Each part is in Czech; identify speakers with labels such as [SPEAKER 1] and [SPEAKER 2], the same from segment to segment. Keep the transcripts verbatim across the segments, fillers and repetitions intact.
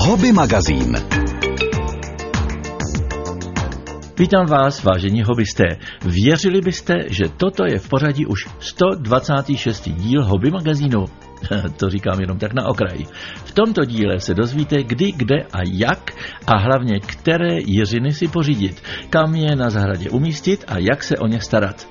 [SPEAKER 1] Hobby magazín.
[SPEAKER 2] Vítám vás, vážení hobbysté. Věřili byste, že toto je v pořadí už sto dvacátý šestý díl Hobby magazínu? To říkám jenom tak na okraj. V tomto díle se dozvíte, kdy, kde a jak a hlavně, které jiřiny si pořídit, kam je na zahradě umístit a jak se o ně starat.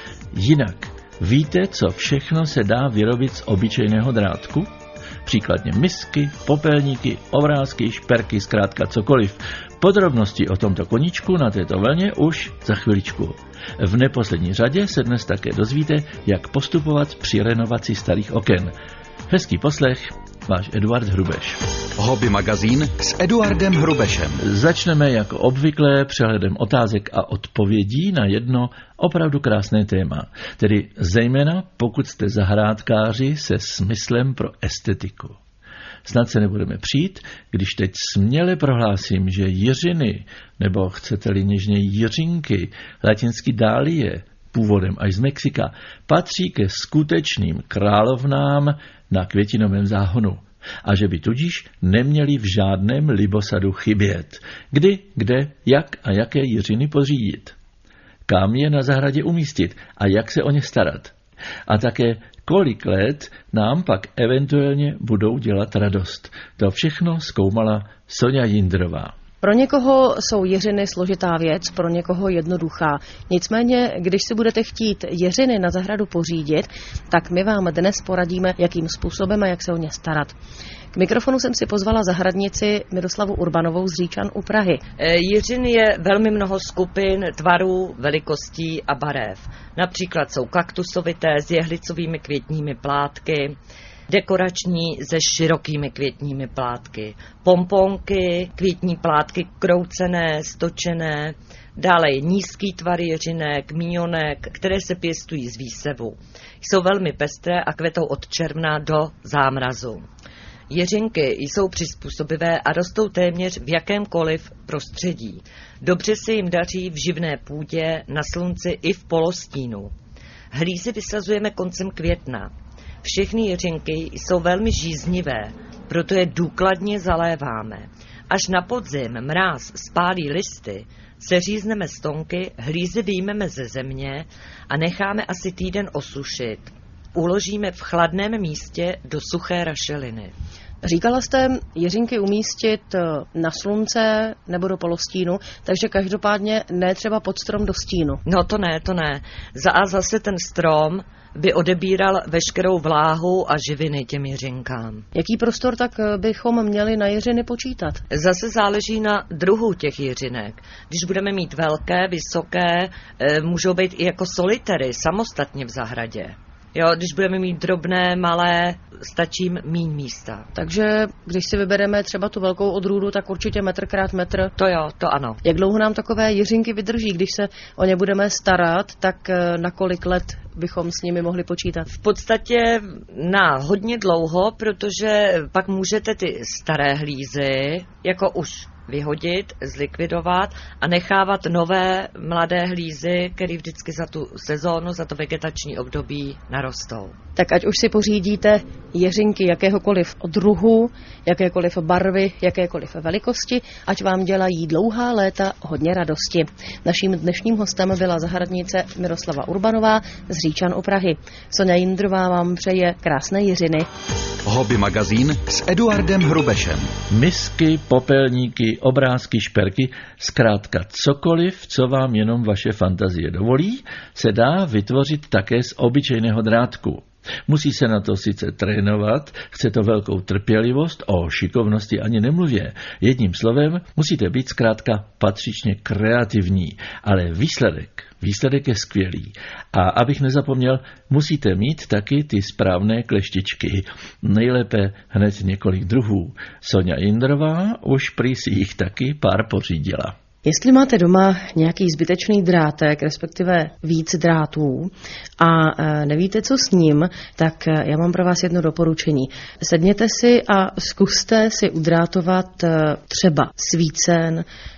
[SPEAKER 2] Jinak, víte, co všechno se dá vyrobit z obyčejného drátku? Příkladně misky, popelníky, obrázky, šperky, zkrátka cokoliv. Podrobnosti o tomto koníčku na této vlně už za chviličku. V neposlední řadě se dnes také dozvíte, jak postupovat při renovaci starých oken. Hezký poslech, váš Eduard Hrubeš.
[SPEAKER 1] Hobby magazín s Eduardem Hrubešem.
[SPEAKER 2] Začneme jako obvykle přehledem otázek a odpovědí na jedno opravdu krásné téma. Tedy zejména pokud jste zahrádkáři se smyslem pro estetiku. Snad se nebudeme přijít, když teď směle prohlásím, že jiřiny, nebo chcete-li něžně jiřinky, latinsky dálie, původem až z Mexika, patří ke skutečným královnám na květinovém záhonu. A že by tudíž neměli v žádném libosadu chybět. Kdy, kde, jak a jaké jiřiny pořídit. Kam je na zahradě umístit a jak se o ně starat. A také kolik let nám pak eventuálně budou dělat radost. To všechno zkoumala Sonja Jindrová.
[SPEAKER 3] Pro někoho jsou jiřiny složitá věc, pro někoho jednoduchá. Nicméně, když si budete chtít jiřiny na zahradu pořídit, tak my vám dnes poradíme, jakým způsobem a jak se o ně starat. K mikrofonu jsem si pozvala zahradnici Miroslavu Urbanovou z Říčan u Prahy.
[SPEAKER 4] Jiřin je velmi mnoho skupin, tvarů, velikostí a barev. Například jsou kaktusovité s jehlicovými květními plátky, dekorační se širokými květními plátky, pomponky, květní plátky kroucené, stočené, dále je nízký tvar jiřinek, míňonek, které se pěstují z výsevu. Jsou velmi pestré a kvetou od června do zámrazu. Jiřinky jsou přizpůsobivé a rostou téměř v jakémkoliv prostředí. Dobře se jim daří v živné půdě, na slunci i v polostínu. Hlízy vysazujeme koncem května. Všechny jiřinky jsou velmi žíznivé, proto je důkladně zaléváme. Až na podzim mráz spálí listy, seřízneme stonky, hlízy vyjmeme ze země a necháme asi týden osušit. Uložíme v chladném místě do suché rašeliny.
[SPEAKER 3] Říkala jste jiřinky umístit na slunce nebo do polostínu, takže každopádně ne třeba pod strom do stínu.
[SPEAKER 4] No to ne, to ne. Za a zase ten strom by odebíral veškerou vláhu a živiny těm jiřinkám.
[SPEAKER 3] Jaký prostor tak bychom měli na jiřiny počítat?
[SPEAKER 4] Zase záleží na druhu těch jiřinek. Když budeme mít velké, vysoké, můžou být i jako solitery, samostatně v zahradě. Jo, když budeme mít drobné, malé, stačí míň místa.
[SPEAKER 3] Takže když si vybereme třeba tu velkou odrůdu, tak určitě metr krát metr.
[SPEAKER 4] To jo, to ano.
[SPEAKER 3] Jak dlouho nám takové jiřinky vydrží, když se o ně budeme starat, tak na kolik let bychom s nimi mohli počítat?
[SPEAKER 4] V podstatě na hodně dlouho, protože pak můžete ty staré hlízy jako už vyhodit, zlikvidovat a nechávat nové mladé hlízy, které vždycky za tu sezónu, za to vegetační období narostou.
[SPEAKER 3] Tak ať už si pořídíte jiřinky jakéhokoliv druhu, jakékoliv barvy, jakékoliv velikosti, ať vám dělají dlouhá léta hodně radosti. Naším dnešním hostem byla zahradnice Miroslava Urbanová z Říčan u Prahy. Sonja Jindrová vám přeje krásné jiřiny.
[SPEAKER 1] Hobby magazín s Eduardem Hrubešem.
[SPEAKER 2] Misky, popelníky, obrázky, šperky, zkrátka cokoliv, co vám jenom vaše fantazie dovolí, se dá vytvořit také z obyčejného drátku. Musí se na to sice trénovat, chce to velkou trpělivost, o šikovnosti ani nemluvě. Jedním slovem, musíte být zkrátka patřičně kreativní, ale výsledek, výsledek je skvělý. A abych nezapomněl, musíte mít taky ty správné kleštičky. Nejlépe hned několik druhů. Sonja Jindrová už prý si jich taky pár pořídila.
[SPEAKER 3] Jestli máte doma nějaký zbytečný drátek, respektive víc drátů a nevíte, co s ním, tak já mám pro vás jedno doporučení. Sedněte si a zkuste si udrátovat třeba svícen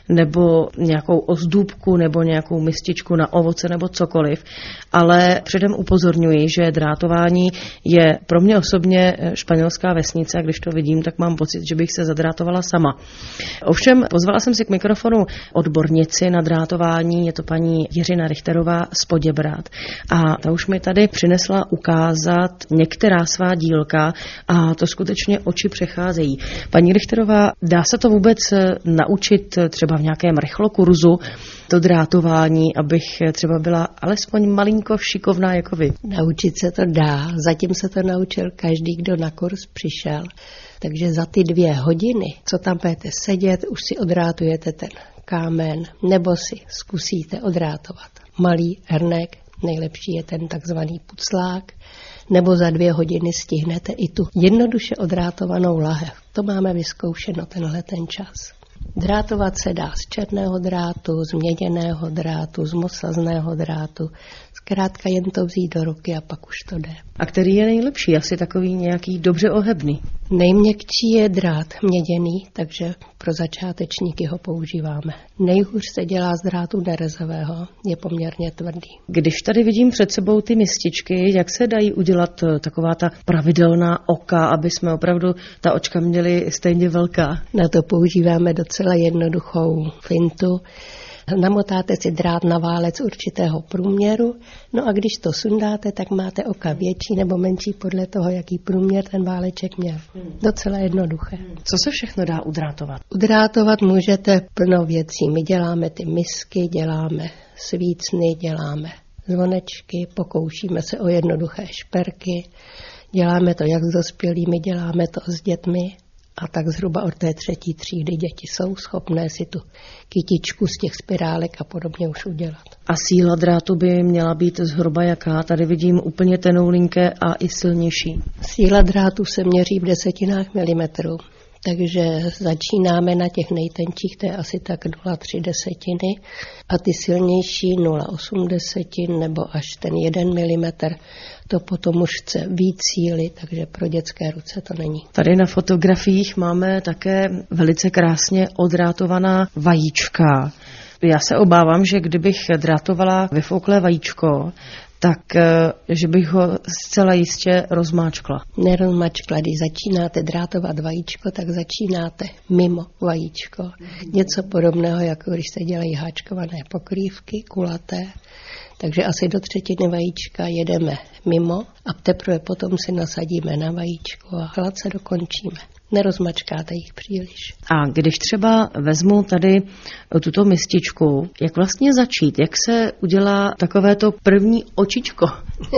[SPEAKER 3] nebo nějakou ozdůbku nebo nějakou mističku na ovoce nebo cokoliv, ale předem upozorňuji, že drátování je pro mě osobně španělská vesnice a když to vidím, tak mám pocit, že bych se zadrátovala sama. Ovšem pozvala jsem si k mikrofonu odbornici na drátování, je to paní Jiřina Richterová z Poděbrad a ta už mi tady přinesla ukázat některá svá dílka a to skutečně oči přecházejí. Paní Richterová, dá se to vůbec naučit třeba v nějakém rychlokurzu, to drátování, abych třeba byla alespoň malinko šikovná jako vy?
[SPEAKER 5] Naučit se to dá. Zatím se to naučil každý, kdo na kurz přišel. Takže za ty dvě hodiny, co tam budete sedět, už si odrátujete ten kámen, nebo si zkusíte odrátovat malý hrnek, nejlepší je ten takzvaný puclák, nebo za dvě hodiny stihnete i tu jednoduše odrátovanou lahev. To máme vyzkoušeno tenhle ten čas. Drátovat se dá z černého drátu, z měděného drátu, z mosazného drátu. Zkrátka jen to vzít do ruky a pak už to jde.
[SPEAKER 3] A který je nejlepší? Asi takový nějaký dobře ohebný.
[SPEAKER 5] Nejměkčí je drát měděný, takže pro začátečníky ho používáme. Nejhůř se dělá z drátu nerezového, je poměrně tvrdý.
[SPEAKER 3] Když tady vidím před sebou ty mističky, jak se dají udělat taková ta pravidelná oka, aby jsme opravdu ta očka měli stejně velká?
[SPEAKER 5] Na to používáme docela jednoduchou fintu. Namotáte si drát na válec určitého průměru, no a když to sundáte, tak máte oka větší nebo menší podle toho, jaký průměr ten váleček měl. Docela jednoduché.
[SPEAKER 3] Co se všechno dá udrátovat?
[SPEAKER 5] Udrátovat můžete plno věcí. My děláme ty misky, děláme svícny, děláme zvonečky, pokoušíme se o jednoduché šperky, děláme to jak s dospělými, děláme to s dětmi. A tak zhruba od té třetí třídy děti jsou schopné si tu kytičku z těch spirálek a podobně už udělat.
[SPEAKER 3] A síla drátu by měla být zhruba jaká? Tady vidím úplně tenoulinké a i silnější.
[SPEAKER 5] Síla drátu se měří v desetinách milimetrů. Takže začínáme na těch nejtenčích, to je asi tak nula celá tři desetiny a ty silnější nula celá osm desetin nebo až ten jeden milimetr, to potom už chce víc síly, takže pro dětské ruce to není.
[SPEAKER 3] Tady na fotografiích máme také velice krásně odrátovaná vajíčka. Já se obávám, že kdybych drátovala vyfouklé vajíčko, tak že bych ho zcela jistě rozmáčkla.
[SPEAKER 5] Nerozmáčkla, když začínáte drátovat vajíčko, tak začínáte mimo vajíčko. Něco podobného, jako když se dělají háčkované pokrývky, kulaté. Takže asi do třetiny vajíčka jedeme mimo a teprve potom si nasadíme na vajíčko a hladce dokončíme. Nerozmačkáte jich příliš.
[SPEAKER 3] A když třeba vezmu tady tuto mističku, jak vlastně začít? Jak se udělá takovéto první očičko?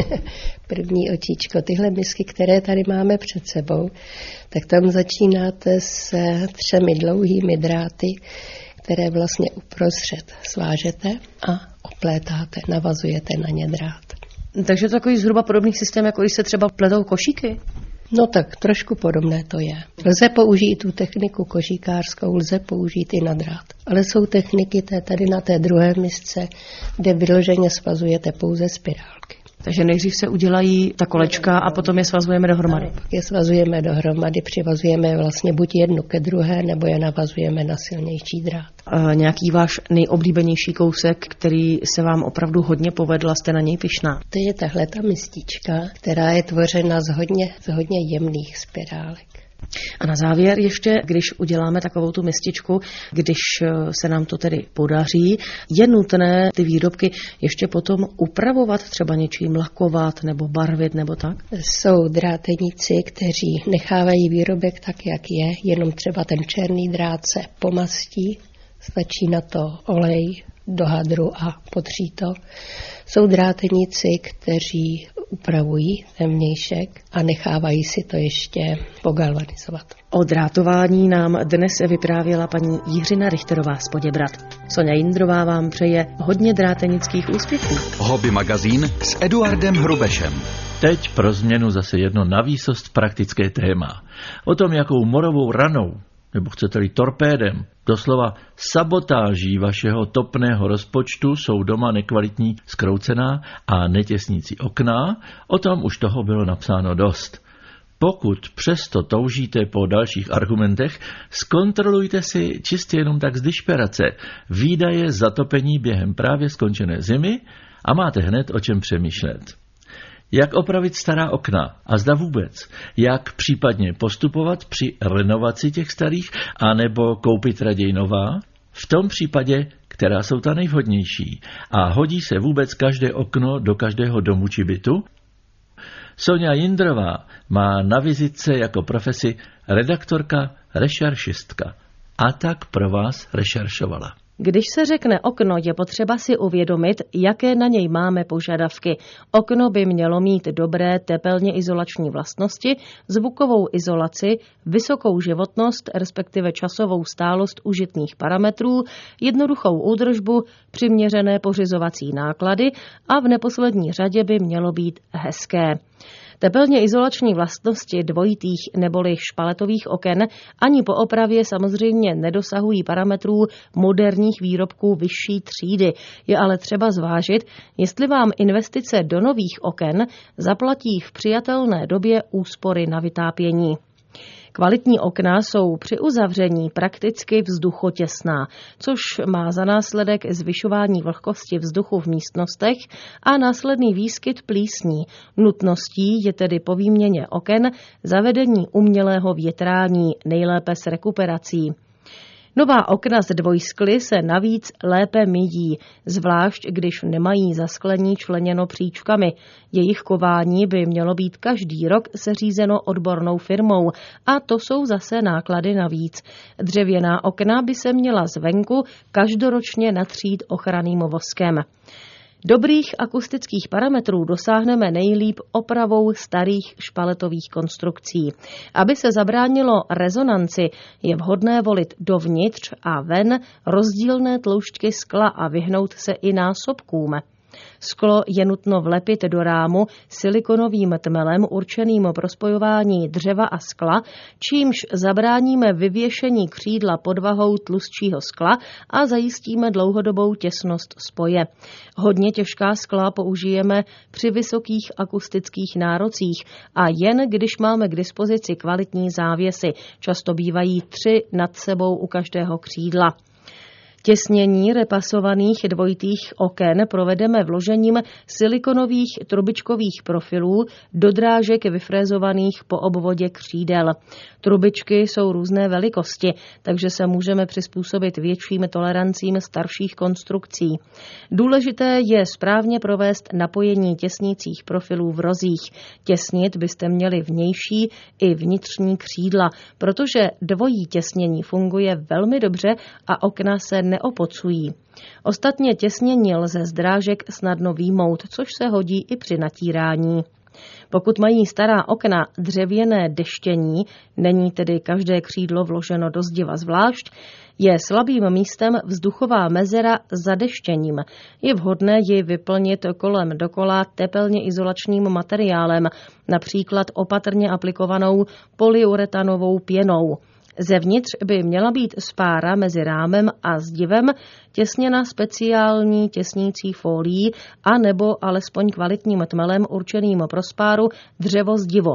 [SPEAKER 5] První očičko. Tyhle misky, které tady máme před sebou, tak tam začínáte se třemi dlouhými dráty, které vlastně uprostřed svážete a oplétáte, navazujete na ně drát.
[SPEAKER 3] Takže to takový zhruba podobný systém, jako když se třeba pletou košíky?
[SPEAKER 5] No tak trošku podobné to je. Lze použít tu techniku košíkářskou, lze použít i na drát. Ale jsou techniky té, tady na té druhé misce, kde vyloženě svazujete pouze spirálky.
[SPEAKER 3] Takže nejdřív se udělají ta kolečka a potom je svazujeme dohromady.
[SPEAKER 5] Ano, pak je svazujeme dohromady, přivazujeme vlastně buď jednu ke druhé, nebo je navazujeme na silnější drát.
[SPEAKER 3] E, nějaký váš nejoblíbenější kousek, který se vám opravdu hodně povedl a jste na něj pyšná?
[SPEAKER 5] To je tahle ta mistička, která je tvořena z hodně, z hodně jemných spirálek.
[SPEAKER 3] A na závěr ještě, když uděláme takovou tu mističku, když se nám to tedy podaří, je nutné ty výrobky ještě potom upravovat, třeba něčím lakovat nebo barvit nebo tak?
[SPEAKER 5] Jsou dráteníci, kteří nechávají výrobek tak, jak je, jenom třeba ten černý drát se pomastí, stačí na to olej do hadru a potří to. Jsou dráteníci, kteří upravují ten vnějšek a nechávají si to ještě pogalvanizovat.
[SPEAKER 3] O drátování nám dnes vyprávěla paní Jiřina Richterová z Poděbrad. Sonja Jindrová vám přeje hodně drátenických úspěchů.
[SPEAKER 1] Hobby magazín s Eduardem Hrubešem.
[SPEAKER 2] Teď pro změnu zase jedno navýsost praktické téma. O tom, jakou morovou ranou, nebo chcete-li torpédem, doslova sabotáží vašeho topného rozpočtu jsou doma nekvalitní skroucená a netěsnící okna, o tom už toho bylo napsáno dost. Pokud přesto toužíte po dalších argumentech, zkontrolujte si čistě jenom tak z dišperace výdaje zatopení během právě skončené zimy a máte hned o čem přemýšlet. Jak opravit stará okna a zda vůbec, jak případně postupovat při renovaci těch starých, anebo koupit raději nová? V tom případě, která jsou ta nejvhodnější a hodí se vůbec každé okno do každého domu či bytu? Sonja Jindrová má na vizitce jako profesi redaktorka, rešeršistka a tak pro vás rešeršovala.
[SPEAKER 3] Když se řekne okno, je potřeba si uvědomit, jaké na něj máme požadavky. Okno by mělo mít dobré tepelně izolační vlastnosti, zvukovou izolaci, vysokou životnost, respektive časovou stálost užitných parametrů, jednoduchou údržbu, přiměřené pořizovací náklady a v neposlední řadě by mělo být hezké. Tepelně izolační vlastnosti dvojitých neboli špaletových oken ani po opravě samozřejmě nedosahují parametrů moderních výrobků vyšší třídy. Je ale třeba zvážit, jestli vám investice do nových oken zaplatí v přijatelné době úspory na vytápění. Kvalitní okna jsou při uzavření prakticky vzduchotěsná, což má za následek zvyšování vlhkosti vzduchu v místnostech a následný výskyt plísní. Nutností je tedy po výměně oken zavedení umělého větrání, nejlépe s rekuperací. Nová okna z dvojskly se navíc lépe myjí, zvlášť když nemají zasklení členěno příčkami. Jejich kování by mělo být každý rok seřízeno odbornou firmou a to jsou zase náklady navíc. Dřevěná okna by se měla zvenku každoročně natřít ochranným voskem. Dobrých akustických parametrů dosáhneme nejlíp opravou starých špaletových konstrukcí. Aby se zabránilo rezonanci, je vhodné volit dovnitř a ven rozdílné tloušťky skla a vyhnout se i násobkům. Sklo je nutno vlepit do rámu silikonovým tmelem určeným pro spojování dřeva a skla, čímž zabráníme vyvěšení křídla pod vahou tlustšího skla a zajistíme dlouhodobou těsnost spoje. Hodně těžká skla použijeme při vysokých akustických nárocích a jen když máme k dispozici kvalitní závěsy, často bývají tři nad sebou u každého křídla. Těsnění repasovaných dvojitých oken provedeme vložením silikonových trubičkových profilů do drážek vyfrézovaných po obvodě křídel. Trubičky jsou různé velikosti, takže se můžeme přizpůsobit větším tolerancím starších konstrukcí. Důležité je správně provést napojení těsnících profilů v rozích. Těsnit byste měli vnější i vnitřní křídla, protože dvojí těsnění funguje velmi dobře a okna se neopocují. Ostatně těsnění lze z drážek snadno vyjmout, což se hodí i při natírání. Pokud mají stará okna dřevěné deštění, není tedy každé křídlo vloženo do zdiva zvlášť, je slabým místem vzduchová mezera za deštěním. Je vhodné ji vyplnit kolem dokola tepelně izolačním materiálem, například opatrně aplikovanou polyuretanovou pěnou. Zevnitř by měla být spára mezi rámem a zdivem těsněna speciální těsnící fólií a nebo alespoň kvalitním tmelem určeným pro spáru dřevo-zdivo.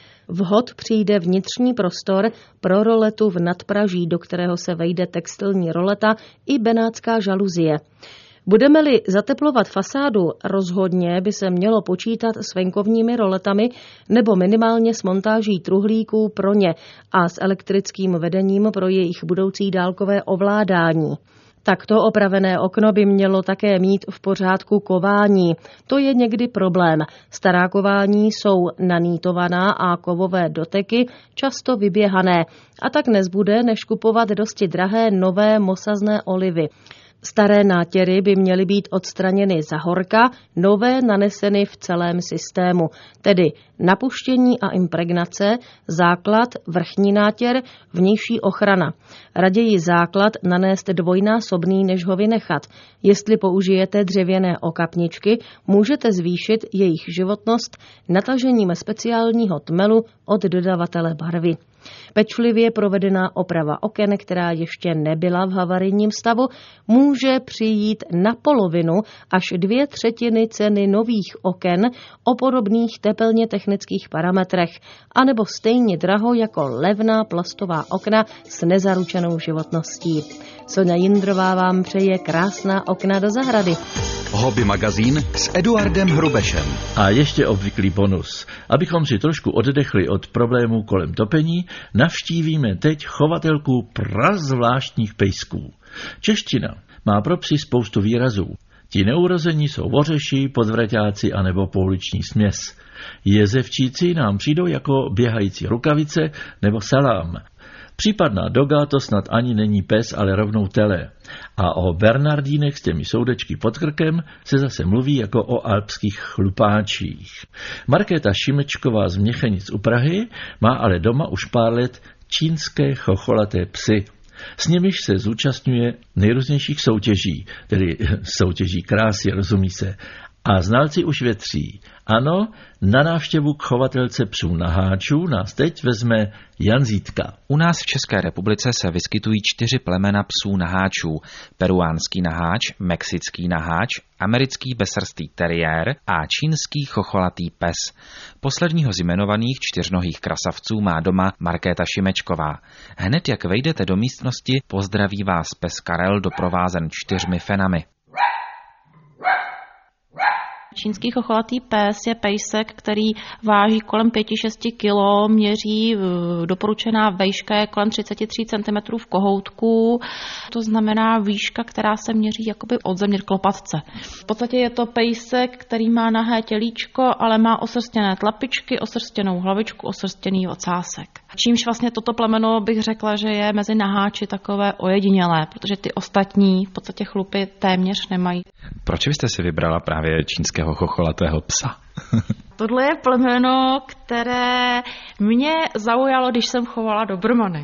[SPEAKER 3] Vhod přijde vnitřní prostor pro roletu v nadpraží, do kterého se vejde textilní roleta i benátská žaluzie. Budeme-li zateplovat fasádu, rozhodně by se mělo počítat s venkovními roletami nebo minimálně s montáží truhlíků pro ně a s elektrickým vedením pro jejich budoucí dálkové ovládání. Takto opravené okno by mělo také mít v pořádku kování. To je někdy problém. Stará kování jsou nanýtovaná a kovové doteky často vyběhané a tak nezbude, než kupovat dosti drahé nové mosazné olivy. Staré nátěry by měly být odstraněny za horka, nové naneseny v celém systému, tedy napuštění a impregnace, základ, vrchní nátěr, vnější ochrana. Raději základ nanést dvojnásobný, než ho vynechat. Jestli použijete dřevěné okapničky, můžete zvýšit jejich životnost natažením speciálního tmelu od dodavatele barvy. Pečlivě provedená oprava oken, která ještě nebyla v havarijním stavu, může přijít na polovinu až dvě třetiny ceny nových oken o podobných tepelně technických parametrech, anebo stejně draho jako levná plastová okna s nezaručenou životností. Soňa Jindrová vám přeje krásná okna do zahrady.
[SPEAKER 1] Hobby magazín s Eduardem Hrubešem.
[SPEAKER 2] A ještě obvyklý bonus. Abychom si trošku oddechli od problémů kolem topení, navštívíme teď chovatelku prazvláštních pejsků. Čeština má pro psy spoustu výrazů. Ti neurození jsou vořeši, podvraťáci anebo pouliční směs. Jezevčíci nám přijdou jako běhající rukavice nebo salám. Případná doga to snad ani není pes, ale rovnou tele. A o bernardínech s těmi soudečky pod krkem se zase mluví jako o alpských chlupáčích. Markéta Šimečková z Měchenic u Prahy má ale doma už pár let čínské chocholaté psy. S nimiž se zúčastňuje nejrůznějších soutěží, tedy soutěží krásy, rozumí se. A znalci už větří. Ano, na návštěvu k chovatelce psů naháčů nás teď vezme Jan Zítka.
[SPEAKER 6] U nás v České republice se vyskytují čtyři plemena psů naháčů. Peruánský naháč, mexický naháč, americký bezsrstý teriér a čínský chocholatý pes. Posledního z jmenovaných čtyřnohých krasavců má doma Markéta Šimečková. Hned jak vejdete do místnosti, pozdraví vás pes Karel doprovázen čtyřmi fenami.
[SPEAKER 7] Čínský chocholatý pes je pejsek, který váží kolem pět až šest kilo, měří doporučená vejška je kolem třicet tři centimetrů v kohoutku, to znamená výška, která se měří jakoby od země k lopatce. V podstatě je to pejsek, který má nahé tělíčko, ale má osrstěné tlapičky, osrstěnou hlavičku, osrstěný ocásek. Čímž vlastně toto plemeno bych řekla, že je mezi naháči takové ojedinělé, protože ty ostatní v podstatě chlupy téměř nemají.
[SPEAKER 6] Proč byste si vybrala právě čínského chocholatého psa?
[SPEAKER 7] Tohle je plemeno, které mě zaujalo, když jsem chovala dobermany.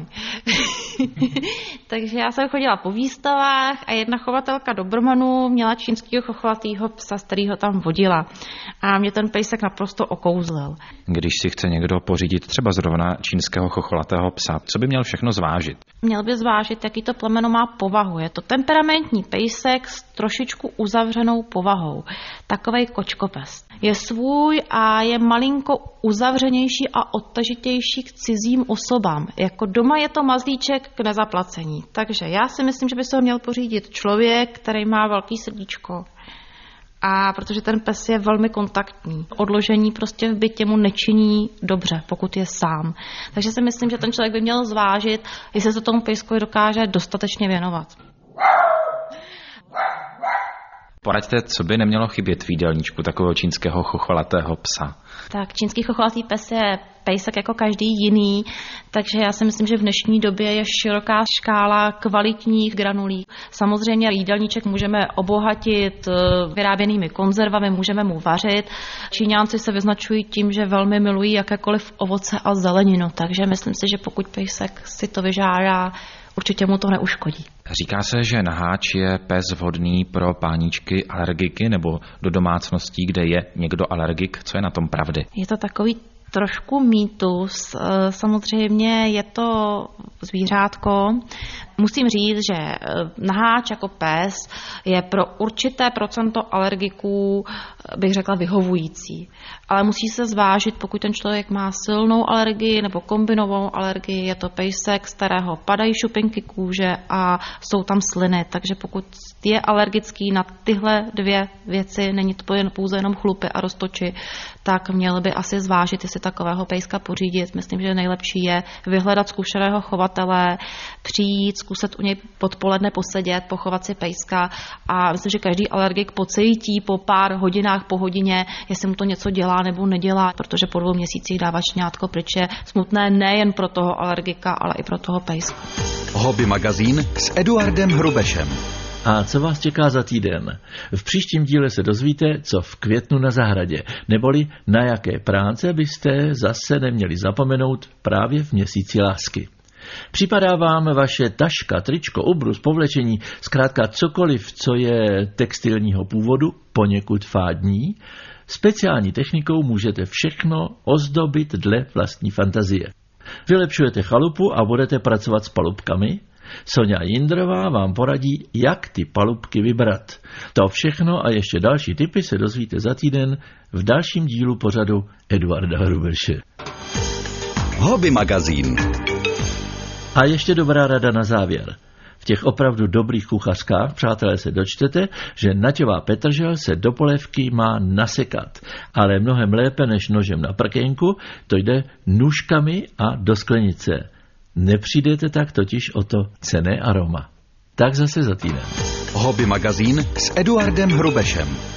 [SPEAKER 7] Takže já jsem chodila po výstavách a jedna chovatelka dobermanů měla čínského chocholatýho psa, z kterého tam vodila. A mě ten pejsek naprosto okouzlil.
[SPEAKER 6] Když si chce někdo pořídit třeba zrovna čínského chocholatého psa, co by měl všechno zvážit?
[SPEAKER 7] Měl by zvážit, jaký to plemeno má povahu. Je to temperamentní pejsek s trošičku uzavřenou povahou. Takovej kočkopes. Je svůj a je malinko uzavřenější a odtažitější k cizím osobám. Jako doma je to mazlíček k nezaplacení. Takže já si myslím, že by se ho měl pořídit člověk, který má velký srdíčko. A protože ten pes je velmi kontaktní. Odložení prostě v bytě mu nečiní dobře, pokud je sám. Takže si myslím, že ten člověk by měl zvážit, jestli se tomu pejskovi dokáže dostatečně věnovat.
[SPEAKER 6] Poraďte, co by nemělo chybět v jídelníčku takového čínského chocholatého psa.
[SPEAKER 7] Tak čínský chocholatý pes je pejsek jako každý jiný, takže já si myslím, že v dnešní době je široká škála kvalitních granulí. Samozřejmě jídelníček můžeme obohatit vyráběnými konzervami, můžeme mu vařit. Číňánci se vyznačují tím, že velmi milují jakékoliv ovoce a zeleninu, takže myslím si, že pokud pejsek si to vyžádá, určitě mu to neuškodí.
[SPEAKER 6] Říká se, že naháč je pes vhodný pro páníčky alergiky nebo do domácností, kde je někdo alergik. Co je na tom pravdy?
[SPEAKER 7] Je to takový trošku mýtus. Samozřejmě je to zvířátko. Musím říct, že naháč jako pes je pro určité procento alergiků, bych řekla, vyhovující. Ale musí se zvážit, pokud ten člověk má silnou alergii nebo kombinovanou alergii, je to pejsek, z kterého padají šupinky kůže a jsou tam sliny. Takže pokud je alergický na tyhle dvě věci, není to pouze jenom chlupy a roztoči, tak měl by asi zvážit, jestli takového pejska pořídit. Myslím, že nejlepší je vyhledat zkušeného chovatele, přijít, zkusit u něj podpoledne posedět, pochovat si pejska a myslím, že každý alergik pocítí po pár hodinách, po hodině, jestli mu to něco dělá nebo nedělá, protože po dvou měsících dávat šňátko pryč je smutné nejen pro toho alergika, ale i pro toho pejska.
[SPEAKER 1] Hobby magazín s Eduardem Hrubešem.
[SPEAKER 2] A co vás čeká za týden? V příštím díle se dozvíte, co v květnu na zahradě, neboli na jaké práce byste zase neměli zapomenout právě v měsíci lásky. Připadá vám vaše taška, tričko, obrus, povlečení, zkrátka cokoliv, co je textilního původu, poněkud fádní? Speciální technikou můžete všechno ozdobit dle vlastní fantazie. Vylepšujete chalupu a budete pracovat s palubkami? Sonja Jindrová vám poradí, jak ty palubky vybrat. To všechno a ještě další tipy se dozvíte za týden v dalším dílu pořadu Eduarda Hrubeše.
[SPEAKER 1] Hobby magazín.
[SPEAKER 2] A ještě dobrá rada na závěr. V těch opravdu dobrých kuchařkách, přátelé, se dočtete, že naťová petržel se do polévky má nasekat, ale mnohem lépe než nožem na prkénku, to jde nůžkami a do sklenice. Nepřijdete tak totiž o to cenné aroma. Tak zase za týden.
[SPEAKER 1] Hobby magazín s Eduardem Hrubešem.